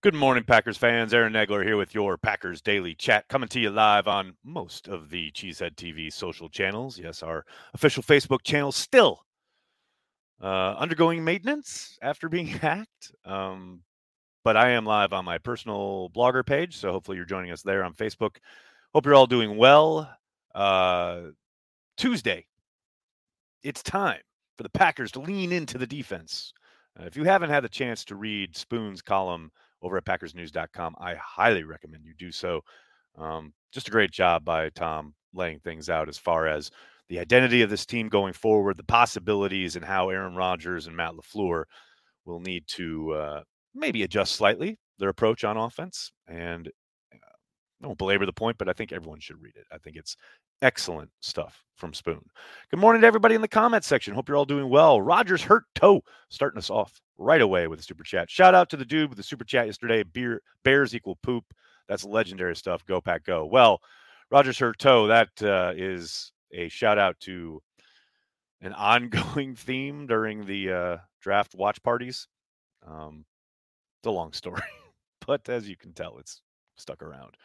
Good morning, Packers fans. Aaron Nagler here with your Packers Daily Chat, coming to you live on most of the Cheesehead TV social channels. Yes, our official Facebook channel still undergoing maintenance after being hacked. But I am live on my personal blogger page, so hopefully you're joining us there on Facebook. Hope you're all doing well. Tuesday, it's time for the Packers to lean into the defense. If you haven't had the chance to read Spoon's column over at PackersNews.com, I highly recommend you do so. Just a great job by Tom laying things out as far as the identity of this team going forward, the possibilities, and how Aaron Rodgers and Matt LaFleur will need to maybe adjust slightly their approach on offense. And I won't belabor the point, but I think everyone should read it. I think it's excellent stuff from Spoon. Good morning to everybody in the comments section. Hope you're all doing well. Rogers hurt toe starting us off right away with a super chat. Shout out to the dude with the super chat yesterday. Bears equal poop. That's legendary stuff. Go Pack Go. Well, Rogers hurt toe. That is a shout out to an ongoing theme during the draft watch parties. It's a long story, but as you can tell, it's stuck around.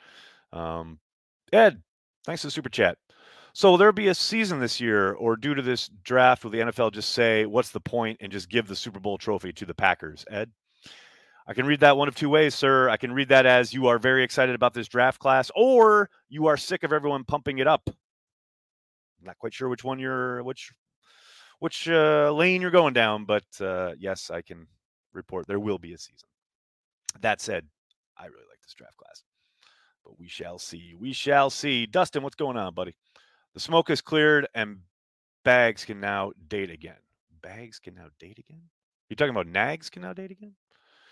Ed, thanks for the super chat. So will there be a season this year, or due to this draft, will the NFL just say, what's the point, and just give the Super Bowl trophy to the Packers? Ed? I can read that one of two ways, sir. I can read that as you are very excited about this draft class, or you are sick of everyone pumping it up. I'm not quite sure which one which lane you're going down, but yes, I can report there will be a season. That said, I really like this draft class. But we shall see. We shall see. Dustin, what's going on, buddy? The smoke is cleared and Bags can now date again. Bags can now date again? You talking about Nags can now date again?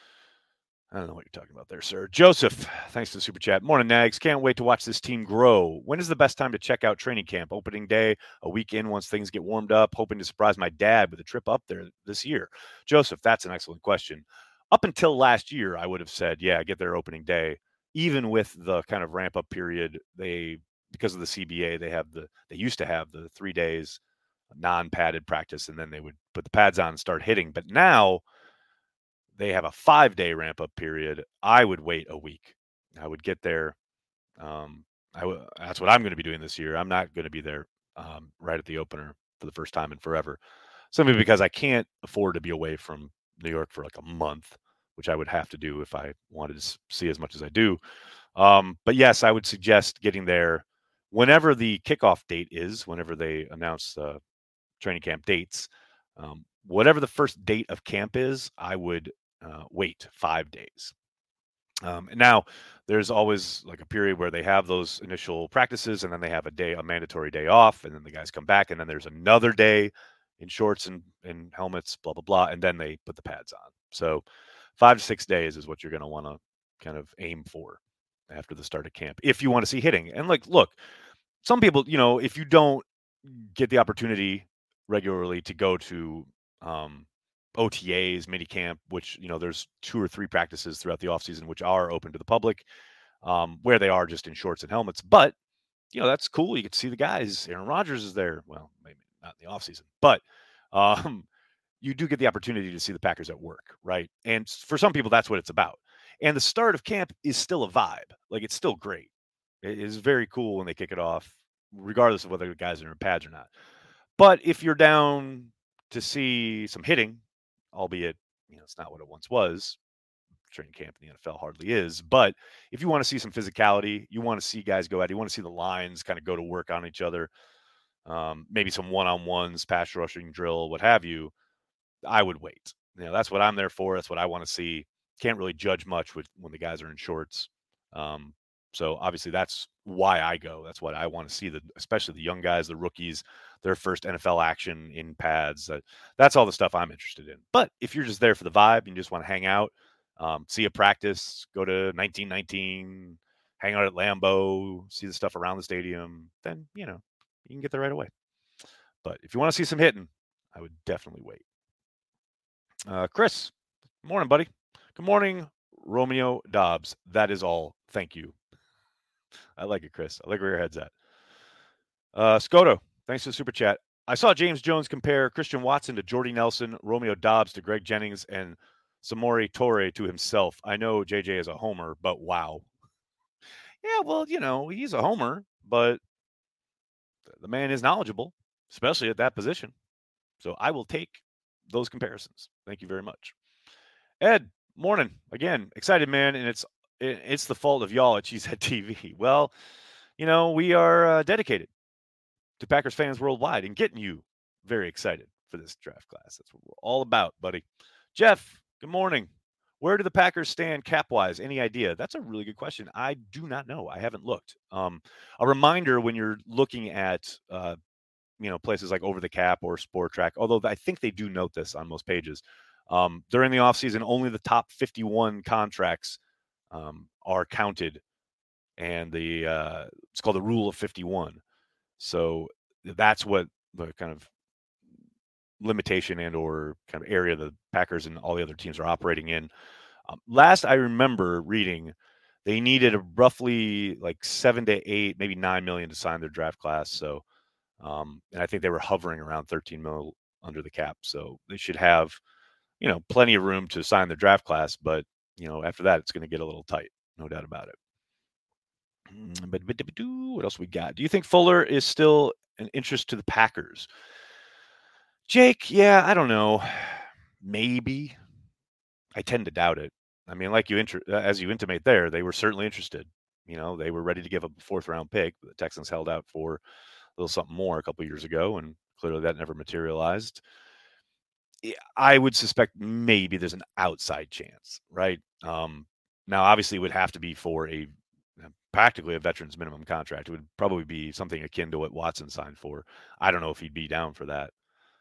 I don't know what you're talking about there, sir. Joseph, thanks for the super chat. Morning, Nags. Can't wait to watch this team grow. When is the best time to check out training camp? Opening day, a week in once things get warmed up. Hoping to surprise my dad with a trip up there this year. Joseph, that's an excellent question. Up until last year, I would have said, yeah, get there opening day. Even with the kind of ramp up period, because of the CBA, they used to have the 3 days non-padded practice, and then they would put the pads on and start hitting. But now they have a 5-day ramp up period. I would wait a week. I would get there. That's what I'm going to be doing this year. I'm not going to be there right at the opener for the first time in forever. Simply because I can't afford to be away from New York for like a month, which I would have to do if I wanted to see as much as I do. But yes, I would suggest getting there whenever the kickoff date is, whenever they announce training camp dates. Whatever the first date of camp is, I would wait 5 days. And now there's always like a period where they have those initial practices and then they have a mandatory day off, and then the guys come back, and then there's another day in shorts and helmets, blah, blah, blah. And then they put the pads on. So 5 to 6 days is what you're going to want to kind of aim for after the start of camp if you want to see hitting. And like, look, some people, if you don't get the opportunity regularly to go to OTAs, minicamp, which, there's 2 or 3 practices throughout the offseason, which are open to the public, where they are just in shorts and helmets. But, that's cool. You get to see the guys. Aaron Rodgers is there. Well, maybe not in the offseason, but you do get the opportunity to see the Packers at work, right? And for some people, that's what it's about. And the start of camp is still a vibe. Like, it's still great. It is very cool when they kick it off, regardless of whether the guys are in pads or not. But if you're down to see some hitting, albeit, it's not what it once was. Training camp in the NFL hardly is. But if you want to see some physicality, you want to see guys go at it, you want to see the lines kind of go to work on each other, maybe some one-on-ones, pass rushing drill, what have you, I would wait. That's what I'm there for. That's what I want to see. Can't really judge much when the guys are in shorts. So obviously that's why I go. That's what I want to see, especially the young guys, the rookies, their first NFL action in pads. That's all the stuff I'm interested in. But if you're just there for the vibe and you just want to hang out, see a practice, go to 1919, hang out at Lambeau, see the stuff around the stadium, then, you can get there right away. But if you want to see some hitting, I would definitely wait. Chris, morning, buddy. Good morning, Romeo Dobbs. That is all. Thank you. I like it, Chris. I like where your head's at. Scoto, thanks for the super chat. I saw James Jones compare Christian Watson to Jordy Nelson, Romeo Dobbs to Greg Jennings, and Samori Torre to himself. I know JJ is a homer, but wow. Yeah, well, he's a homer, but the man is knowledgeable, especially at that position. So I will take those comparisons. Thank you very much. Ed, morning. Again, excited, man, and it's the fault of y'all at Cheesehead TV. Well, we are dedicated to Packers fans worldwide and getting you very excited for this draft class. That's what we're all about, buddy. Jeff, good morning. Where do the Packers stand cap-wise? Any idea? That's a really good question. I do not know. I haven't looked. A reminder when you're looking at places like Over the Cap or Sport Track, although I think they do note this on most pages. During the offseason, only the top 51 contracts are counted, and it's called the Rule of 51. So that's what the kind of limitation and or kind of area the Packers and all the other teams are operating in. Last I remember reading, they needed roughly like 7 to 8, maybe 9 million to sign their draft class. So, and I think they were hovering around 13 mil under the cap. So they should have, plenty of room to sign their draft class. But, after that, it's going to get a little tight. No doubt about it. But what else we got? Do you think Fuller is still an interest to the Packers? Jake, yeah, I don't know. Maybe. I tend to doubt it. I mean, like as you intimate there, they were certainly interested. They were ready to give up a 4th-round pick. But the Texans held out for a little something more a couple years ago, and clearly that never materialized. I would suspect maybe there's an outside chance, right? Now, obviously, it would have to be for practically a veteran's minimum contract. It would probably be something akin to what Watson signed for. I don't know if he'd be down for that.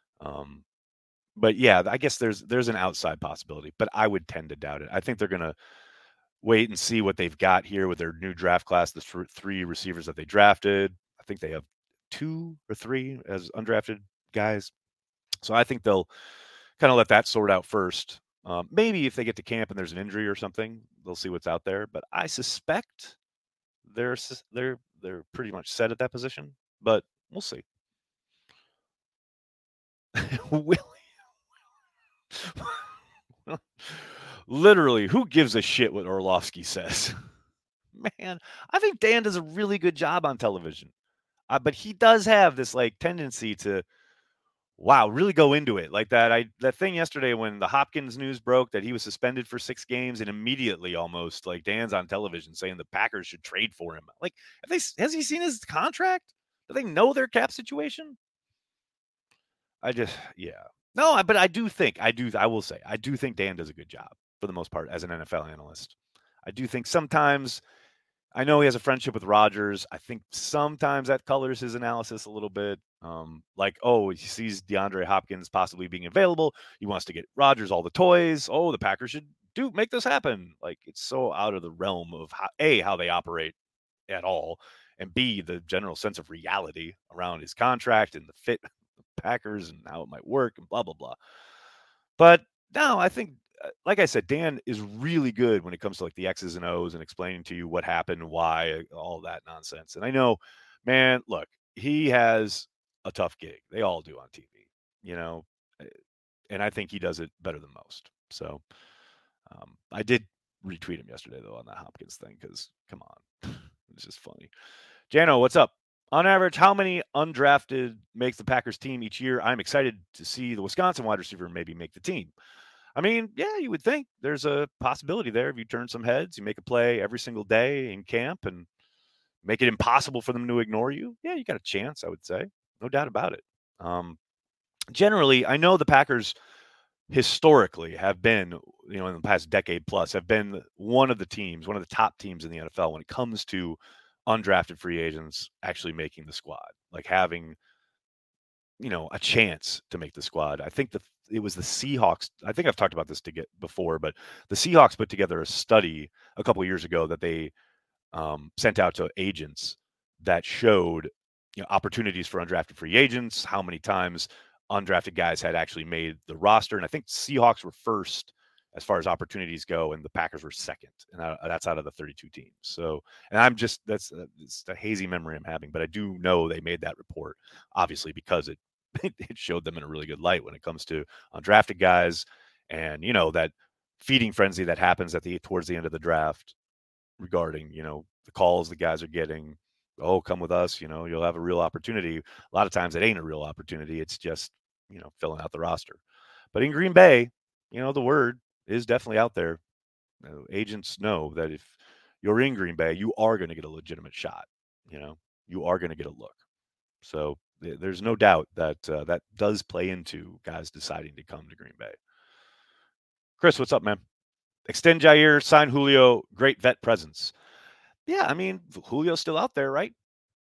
But yeah, I guess there's an outside possibility, but I would tend to doubt it. I think they're going to wait and see what they've got here with their new draft class, the 3 receivers that they drafted. I think they have 2 or 3 as undrafted guys. So I think they'll kind of let that sort out first. Maybe if they get to camp and there's an injury or something, they'll see what's out there. But I suspect they're pretty much set at that position. But we'll see. Literally, who gives a shit what Orlovsky says? Man, I think Dan does a really good job on television. But he does have this tendency to really go into it like that. That thing yesterday when the Hopkins news broke that he was suspended for 6 games, and immediately almost Dan's on television saying the Packers should trade for him. Has he seen his contract? Do they know their cap situation? No, but I will say I do think Dan does a good job for the most part as an NFL analyst. I do think sometimes, I know he has a friendship with Rodgers. I think sometimes that colors his analysis a little bit. He sees DeAndre Hopkins possibly being available. He wants to get Rodgers all the toys. Oh, the Packers should make this happen. It's so out of the realm of how they operate at all, and B, the general sense of reality around his contract and the fit of the Packers and how it might work and blah, blah, blah. But no, I think, like I said, Dan is really good when it comes to the X's and O's and explaining to you what happened, why, all that nonsense. And I know, man, look, he has a tough gig. They all do on TV, and I think he does it better than most. So I did retweet him yesterday, though, on that Hopkins thing, because come on, it's just funny. Jano, what's up? On average, how many undrafted makes the Packers team each year? I'm excited to see the Wisconsin wide receiver maybe make the team. I mean, yeah, you would think there's a possibility there. If you turn some heads, you make a play every single day in camp and make it impossible for them to ignore you. Yeah, you got a chance, I would say. No doubt about it. Generally, I know the Packers historically have been, in the past decade plus, have been one of the top teams in the NFL when it comes to undrafted free agents actually making the squad, having, a chance to make the squad. I think it was the Seahawks. I think I've talked about this before, but the Seahawks put together a study a couple of years ago that they sent out to agents that showed opportunities for undrafted free agents, how many times undrafted guys had actually made the roster. And I think Seahawks were first as far as opportunities go, and the Packers were second, and that's out of the 32 teams. So, and that's a hazy memory I'm having, but I do know they made that report, obviously, because it it showed them in a really good light when it comes to undrafted guys, and that feeding frenzy that happens towards the end of the draft regarding, the calls the guys are getting. Oh, come with us, you'll have a real opportunity. A lot of times it ain't a real opportunity. It's just, filling out the roster. But in Green Bay, the word is definitely out there. Agents know that if you're in Green Bay, you are going to get a legitimate shot. You are going to get a look. So there's no doubt that that does play into guys deciding to come to Green Bay. Chris, what's up, man? Extend Jair, sign Julio, great vet presence. Yeah, I mean, Julio's still out there, right?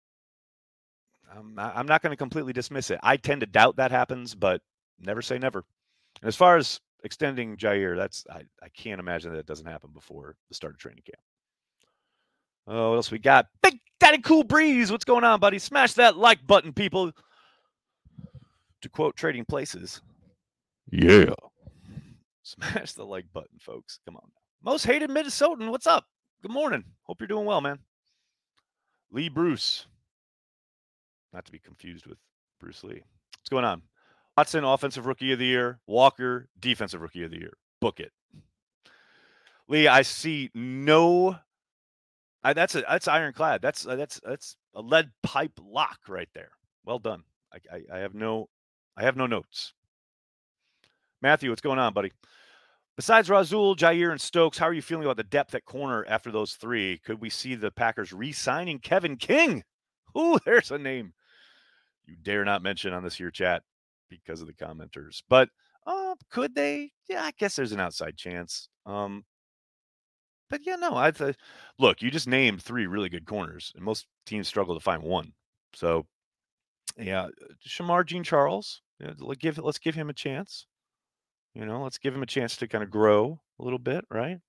I'm not going to completely dismiss it. I tend to doubt that happens, but never say never. And as far as extending Jair, I can't imagine that it doesn't happen before the start of training camp. Oh, what else we got? Big Daddy Cool Breeze, what's going on, buddy? Smash that like button, people. To quote Trading Places, yeah. Smash the like button, folks. Come on. Most hated Minnesotan, what's up? Good morning. Hope you're doing well, man. Lee Bruce. Not to be confused with Bruce Lee. What's going on? Watson, Offensive Rookie of the Year. Walker, Defensive Rookie of the Year. Book it. Lee, I see no. That's ironclad. That's a lead pipe lock right there. Well done. I have no notes. Matthew, what's going on, buddy? Besides Rasul, Jair, and Stokes, how are you feeling about the depth at corner after those three? Could we see the Packers re-signing Kevin King? Ooh, there's a name you dare not mention on this here chat because of the commenters. But could they? Yeah, I guess there's an outside chance. But yeah, no, look, you just named three really good corners, and most teams struggle to find one. So, yeah, Shamar Jean-Charles, let's give him a chance. Let's give him a chance to kind of grow a little bit, right?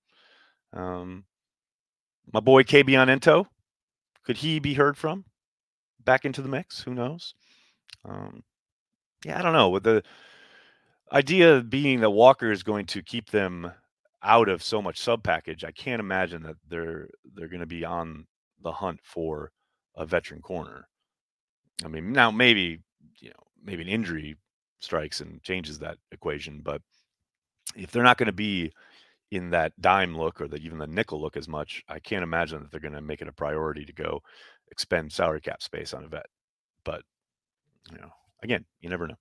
My boy Kabion Ento, could he be heard from back into the mix? Who knows? Yeah, I don't know. With the idea being that Walker is going to keep them out of so much sub package, I can't imagine that they're going to be on the hunt for a veteran corner. I mean, now maybe an injury strikes and changes that equation, but if they're not going to be in that dime look or even the nickel look as much, I can't imagine that they're going to make it a priority to go expend salary cap space on a vet. But again, you never know.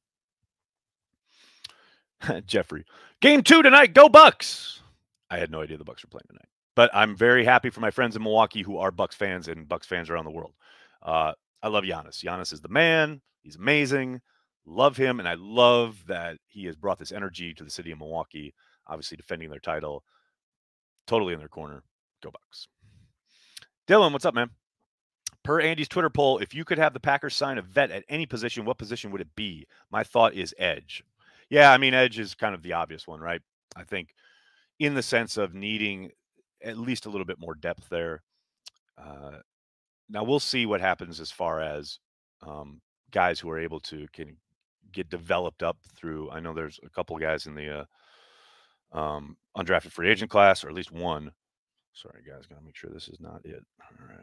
Jeffrey, game 2 tonight. Go Bucks. I had no idea the Bucks were playing tonight, but I'm very happy for my friends in Milwaukee who are Bucks fans and Bucks fans around the world. I love Giannis. Giannis is the man. He's amazing. Love him, and I love that he has brought this energy to the city of Milwaukee. Obviously, defending their title, totally in their corner. Go Bucks. Dylan, what's up, man? Per Andy's Twitter poll, if you could have the Packers sign a vet at any position, what position would it be? My thought is edge. Yeah, I mean, edge is kind of the obvious one, right? I think in the sense of needing at least a little bit more depth there. Now we'll see what happens as far as guys who are able to can get developed up through. I know there's a couple of guys in the undrafted free agent class, or at least one. Sorry, guys, gotta make sure this is not it. All right.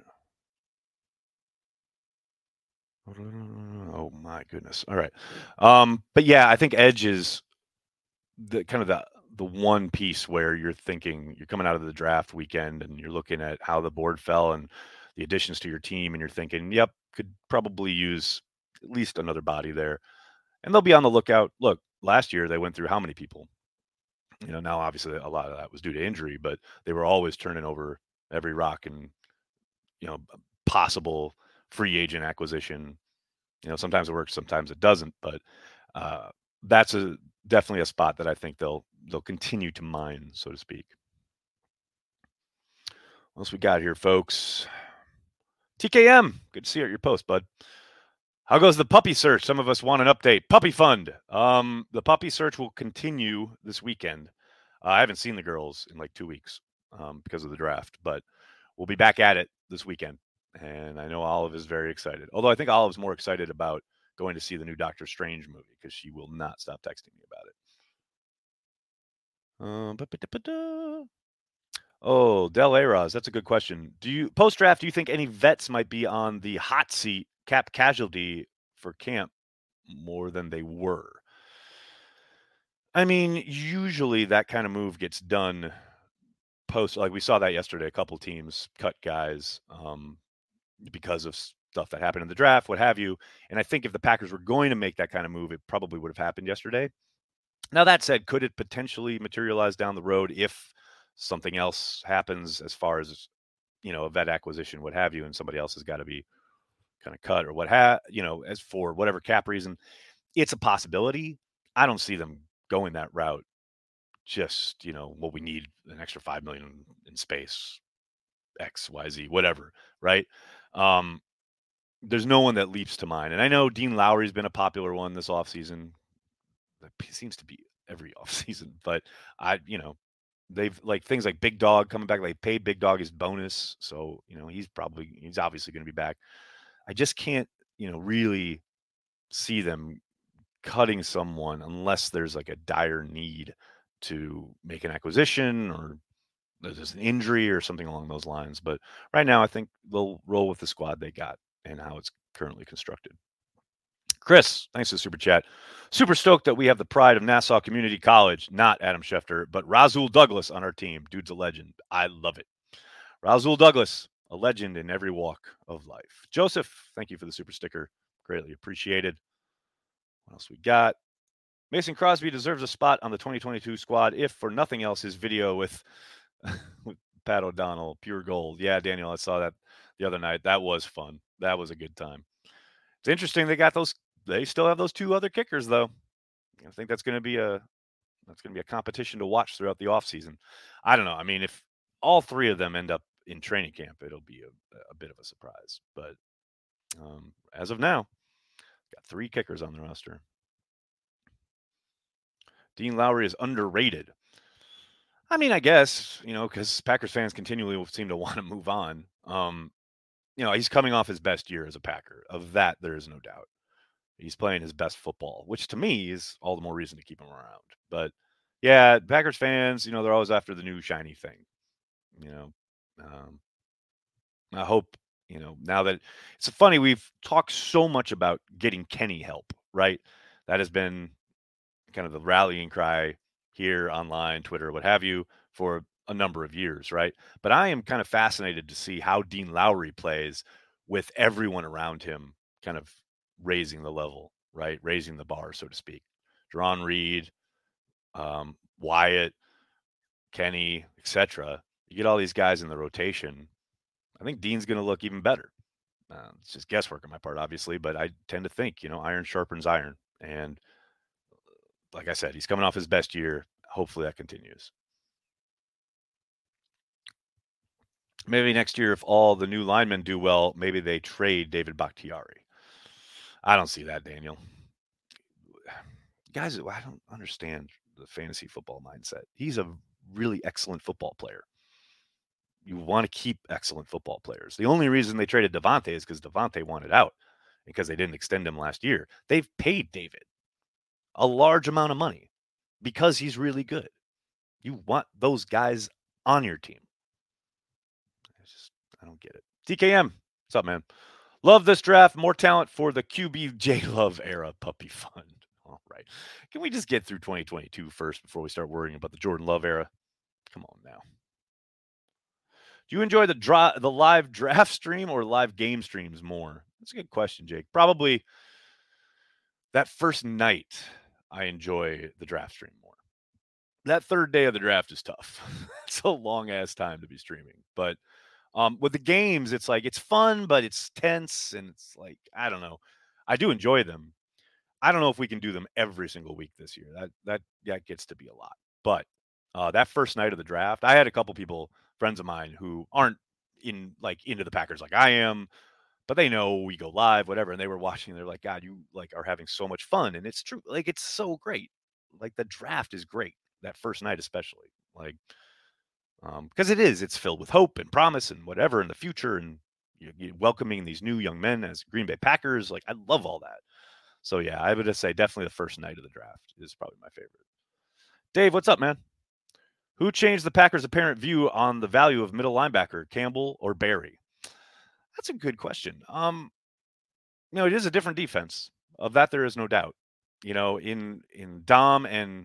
Oh my goodness. All right. But yeah, I think edge is the kind of the one piece where you're thinking you're coming out of the draft weekend and you're looking at how the board fell and the additions to your team, and you're thinking, yep, could probably use at least another body there. And they'll be on the lookout. Look, last year they went through how many people? Now obviously a lot of that was due to injury, but they were always turning over every rock and possible free agent acquisition. Sometimes it works, sometimes it doesn't, but that's definitely a spot that I think they'll continue to mine, so to speak. What else we got here, folks? TKM, good to see you at your post, bud. How goes the puppy search? Some of us want an update. Puppy fund. The puppy search will continue this weekend. I haven't seen the girls in like 2 weeks because of the draft, but we'll be back at it this weekend. And I know Olive is very excited. Although I think Olive's more excited about going to see the new Doctor Strange movie because she will not stop texting me about it. Oh, Del Araz, that's a good question. Post-draft, do you think any vets might be on the hot seat, cap casualty for camp more than they were? I mean, usually that kind of move gets done post, like we saw that yesterday. A couple teams cut guys because of stuff that happened in the draft, what have you. And I think if the Packers were going to make that kind of move, it probably would have happened yesterday. Now, that said, could it potentially materialize down the road if something else happens as far as, a vet acquisition, what have you, and somebody else has got to be kind of cut or as for whatever cap reason? It's a possibility. I don't see them going that route. Just, what we need an extra 5 million in space, X, Y, Z, whatever, right? Um, there's no one that leaps to mind. And I know Dean Lowry's been a popular one this offseason. That seems to be every offseason, but they've like things like Big Dog coming back. They paid Big Dog his bonus. So, he's obviously going to be back. I just can't, really see them cutting someone unless there's like a dire need to make an acquisition or there's an injury or something along those lines. But right now, I think they'll roll with the squad they got and how it's currently constructed. Chris, thanks for the super chat. Super stoked that we have the pride of Nassau Community College, not Adam Schefter, but Razul Douglas on our team. Dude's a legend. I love it. Razul Douglas, a legend in every walk of life. Joseph, thank you for the super sticker. Greatly appreciated. What else we got? Mason Crosby deserves a spot on the 2022 squad, if for nothing else, his video with Pat O'Donnell, pure gold. Yeah, Daniel, I saw that the other night. That was fun. That was a good time. It's interesting they got those. They still have those two other kickers, though. I think that's going to be a competition to watch throughout the offseason. I don't know. I mean, if all three of them end up in training camp, it'll be a bit of a surprise. But as of now, got three kickers on the roster. Dean Lowry is underrated. I mean, I guess, because Packers fans continually seem to want to move on. He's coming off his best year as a Packer. Of that, there is no doubt. He's playing his best football, which to me is all the more reason to keep him around. But yeah, Packers fans, they're always after the new shiny thing. I hope, now that it's funny, we've talked so much about getting Kenny help, right? That has been kind of the rallying cry here online, Twitter, what have you, for a number of years, right? But I am kind of fascinated to see how Dean Lowry plays with everyone around him kind of raising the level, right? Raising the bar, so to speak. Jerron Reed, Wyatt, Kenny, etc. You get all these guys in the rotation. I think Dean's going to look even better. It's just guesswork on my part, obviously, but I tend to think, iron sharpens iron. And like I said, he's coming off his best year. Hopefully that continues. Maybe next year, if all the new linemen do well, maybe they trade David Bakhtiari. I don't see that, Daniel. Guys, I don't understand the fantasy football mindset. He's a really excellent football player. You want to keep excellent football players. The only reason they traded Devontae is because Devontae wanted out because they didn't extend him last year. They've paid David a large amount of money because he's really good. You want those guys on your team. I don't get it. TKM, what's up, man? Love this draft. More talent for the QB J Love era puppy fund. All right. Can we just get through 2022 first before we start worrying about the Jordan Love era? Come on now. Do you enjoy the live draft stream or live game streams more? That's a good question, Jake. Probably that first night, I enjoy the draft stream more. That third day of the draft is tough. It's a long ass time to be streaming. But with the games, it's like it's fun, but it's tense and it's like I don't know. I do enjoy them. I don't know if we can do them every single week this year. That gets to be a lot. But that first night of the draft, I had a couple people, friends of mine, who aren't into the Packers like I am, but they know we go live, whatever. And they were watching. And they're like, God, you are having so much fun, and it's true. Like it's so great. Like the draft is great. That first night, especially, because it's filled with hope and promise and whatever in the future, and you're welcoming these new young men as Green Bay Packers. Like I love all that. So yeah, I would just say definitely the first night of the draft is probably my favorite. Dave, what's up, man? Who changed the Packers' apparent view on the value of middle linebacker, Campbell or Barry? That's a good question. It is a different defense. Of that, there is no doubt. In Dom and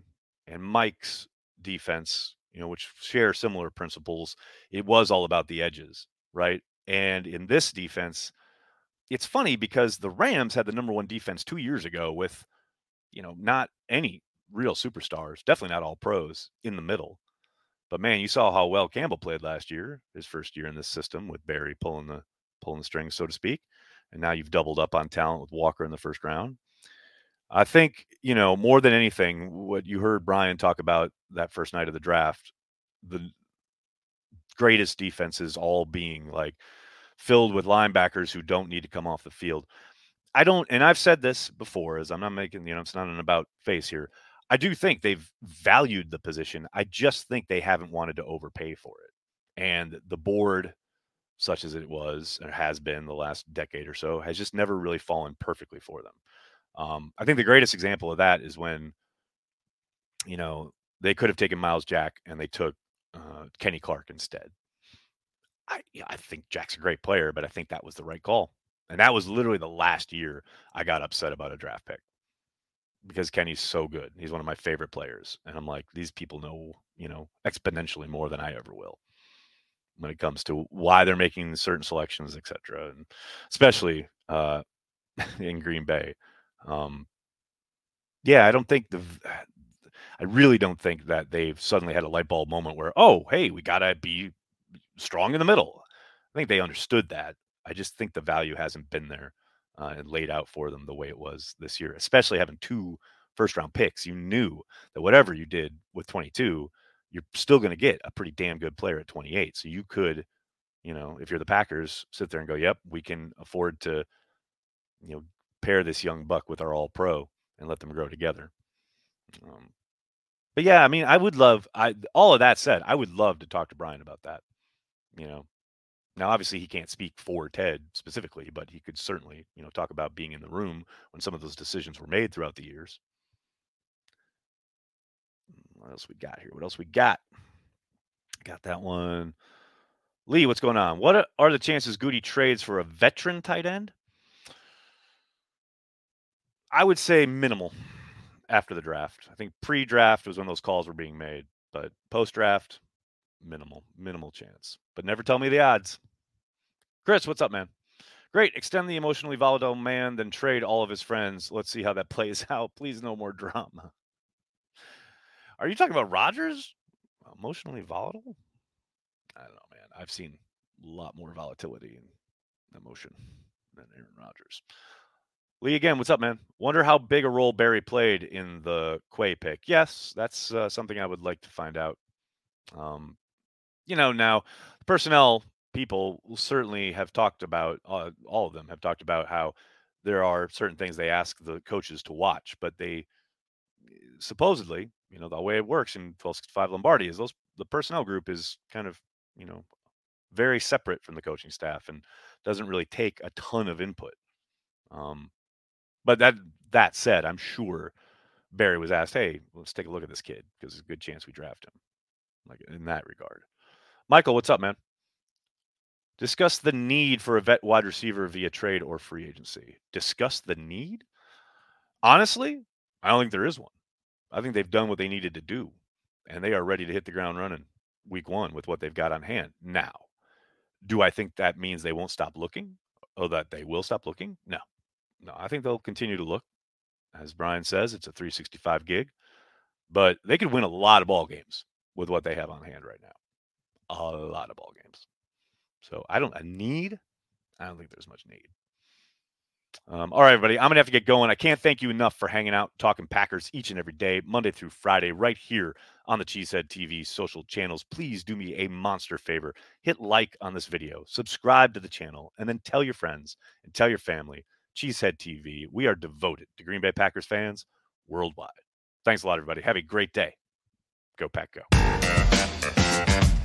and Mike's defense, which share similar principles, it was all about the edges, right? And in this defense, it's funny because the Rams had the number one defense 2 years ago with, not any real superstars, definitely not all pros in the middle. But man, you saw how well Campbell played last year, his first year in this system with Barry pulling the strings, so to speak. And now you've doubled up on talent with Walker in the first round. I think, more than anything, what you heard Brian talk about that first night of the draft, the greatest defenses all being like filled with linebackers who don't need to come off the field. And I've said this before, as I'm not making, it's not an about face here. I do think they've valued the position. I just think they haven't wanted to overpay for it. And the board, such as it was or has been the last decade or so, has just never really fallen perfectly for them. I think the greatest example of that is when, they could have taken Miles Jack and they took Kenny Clark instead. I think Jack's a great player, but I think that was the right call. And that was literally the last year I got upset about a draft pick because Kenny's so good. He's one of my favorite players. And I'm like, these people know, exponentially more than I ever will when it comes to why they're making certain selections, et cetera. And especially in Green Bay. Yeah, I really don't think that they've suddenly had a light bulb moment where, oh, hey, we got to be strong in the middle. I think they understood that. I just think the value hasn't been there and laid out for them the way it was this year, especially having 2 first-round picks. You knew that whatever you did with 22, you're still going to get a pretty damn good player at 28. So you could, if you're the Packers, sit there and go, yep, we can afford to, pair this young buck with our all-pro and let them grow together. But yeah, I mean, all of that said, I would love to talk to Brian about that. Now obviously he can't speak for Ted specifically, but he could certainly, talk about being in the room when some of those decisions were made throughout the years. What else we got here? What else we got? Got that one. Lee, what's going on? What are the chances Goody trades for a veteran tight end? I would say minimal after the draft. I think pre-draft was when those calls were being made, but post-draft, minimal chance. But never tell me the odds. Chris, what's up, man? Great. Extend the emotionally volatile man, then trade all of his friends. Let's see how that plays out. Please, no more drama. Are you talking about Rodgers? Emotionally volatile? I don't know, man. I've seen a lot more volatility and emotion than Aaron Rodgers. Lee, again, what's up, man? Wonder how big a role Barry played in the Quay pick. Yes, that's something I would like to find out. Now personnel people will certainly have talked about, all of them have talked about how there are certain things they ask the coaches to watch, but they supposedly, the way it works in 1265 Lombardi is the personnel group is kind of, very separate from the coaching staff and doesn't really take a ton of input. But that said, I'm sure Barry was asked, hey, let's take a look at this kid because there's a good chance we draft him. Like in that regard. Michael, what's up, man? Discuss the need for a vet wide receiver via trade or free agency. Discuss the need? Honestly, I don't think there is one. I think they've done what they needed to do, and they are ready to hit the ground running week 1 with what they've got on hand. Now, do I think that means they won't stop looking? Or that they will stop looking? No, I think they'll continue to look. As Brian says, it's a 365 gig, but they could win a lot of ball games with what they have on hand right now. A lot of ball games. So I don't think there's much need. All right, everybody, I'm going to have to get going. I can't thank you enough for hanging out, talking Packers each and every day, Monday through Friday, right here on the Cheesehead TV social channels. Please do me a monster favor. Hit like on this video, subscribe to the channel, and then tell your friends and tell your family. Cheesehead TV, we are devoted to Green Bay Packers fans worldwide. Thanks a lot, everybody. Have a great day. Go Pack, go.